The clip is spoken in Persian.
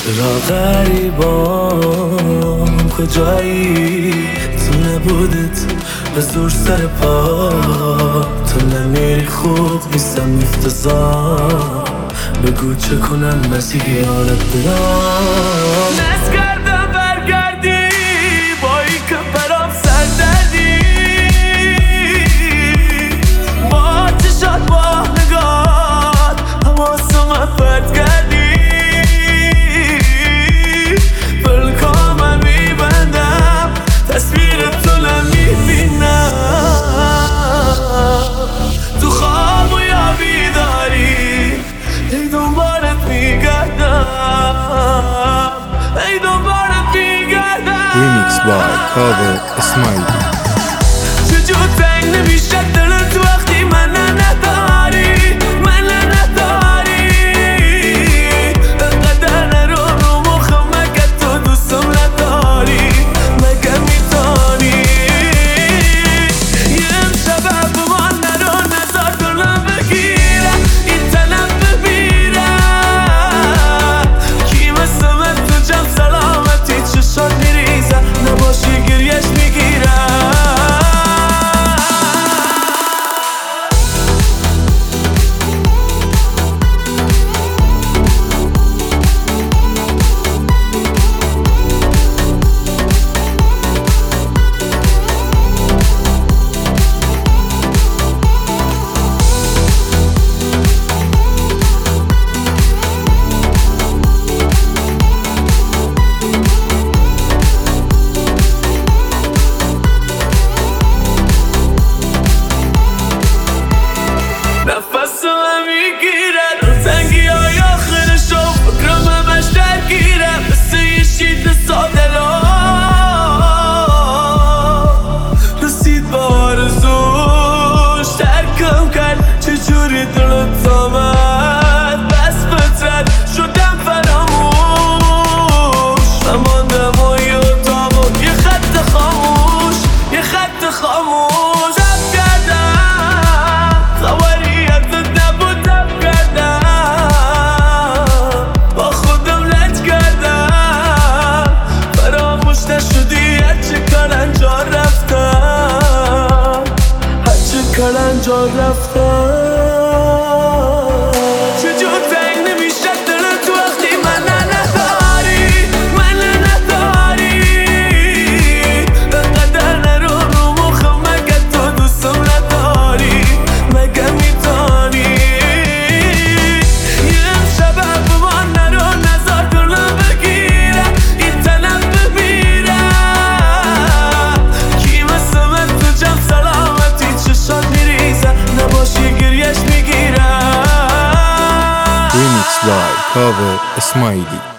چرا غریبام کجایی؟ تو نبودت به زور سر پا، تو نمیری خوب نیستم افتضاح. بگو چه کنم مسیحیانت برام. نس کردم برگردی بایی که برام سر دردی، با چشات با نگات حواسم فرد کردی. بلکا من میبندم تصویر تو نمیبینم، تو خواب و یا بیداری ای دنبالت میگردم، ای دنبالت میگردم. Remix by Cover Smiley. چجور تنگ نمیشه دلت وقتی من نداری، من نداری. انقدر نرو رو مخم مگه تو دوستم نداری، مگه میتانی یه امشب با من نرو نزار دلم بگیرم، این تنم ببیرم. کی مثل من تو جمع سلامتی چشات میریزم، نباشی گریش میگیرم. نفس من میگیره رو تنگی های آخرشو، فکرم همش درگیره مثل یه شیط ساده لا. رسید با آرزوش ترکم کرد، چجوری دلت آمد بس فطرت شدم فراموش. نماندم و یه اتاق و یه خط خاموش، یه خط خاموش. کلنجا رفتم. چجور تنگ نمیشه دلت وقتی من نداری، من نداری. انقدر نرو رو مخم مگه تو دوستم نداری، مگه میتانی یه امشب با من نرو نزار دلم بگیرم، این تنم ببیرم. کی مثل من تو جمع سلامتی چشات میریزم، نباشی گریش میگیرم. Remix by Cover Smiley.